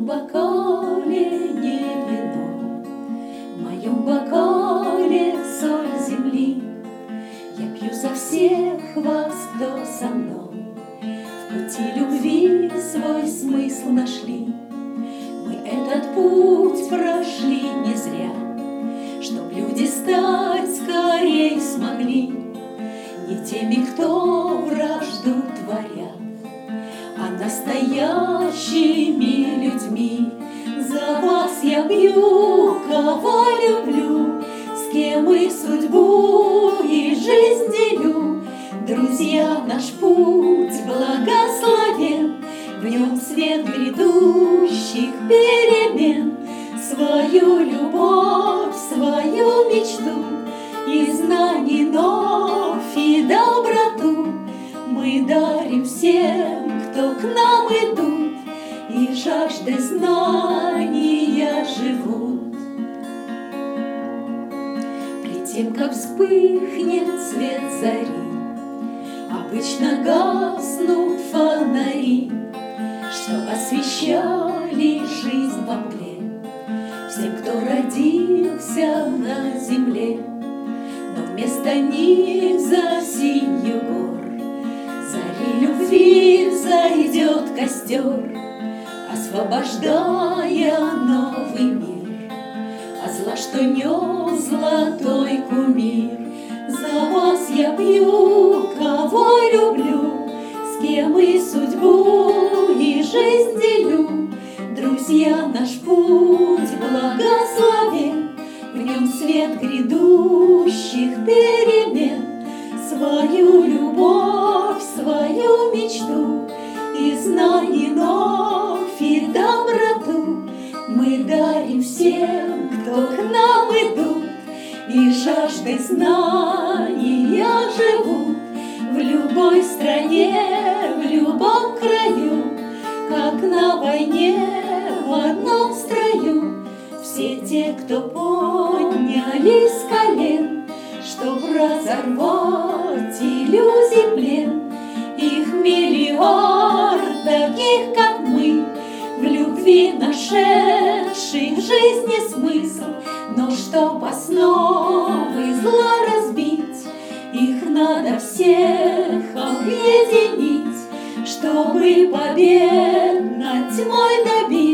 бокале не вино, в моем бокале соль земли. Я пью за всех вас, кто со мной в пути любви свой смысл нашли. Мы этот путь прошли не зря, чтоб люди стать скорей смогли не теми, кто вражду творят, а настоящими людьми. За вас я бью, кого люблю, с кем и судьбу, и жизнь делю. Друзья, наш путь благословен, в нем свет грядущих перемен. Свою любовь, свою мечту, и знаний нов, и доброту мы дарим всем, кто к нам идут, и жаждой знания живут. При тем, как вспыхнет свет зари, обычно гаснут фонари, что освещали жизнь во мгле всем, кто родился на земле. Но вместо них за синью гор зари любви взойдет костер, освобождая новый мир от зла, что нес золотой кумир. За вас я пью, кого люблю, с кем и судьбу, и жизнь делю. Друзья, наш путь благословен, в нем свет грядущих перемен. Свою любовь, свою мечту, и знаний нов, и доброту мы дарим всем, кто к нам идут, и жаждой знания живут. В любой стране, в любом краю, как на войне в одном строю, все те, кто поднялись с колен, чтоб разорвать иллюзий плен. Их миллиард таких, как мы, в любви нашедших в жизни смысл. Но чтоб основы зла разбить, их надо всех объединить, чтобы побед над тьмой добить.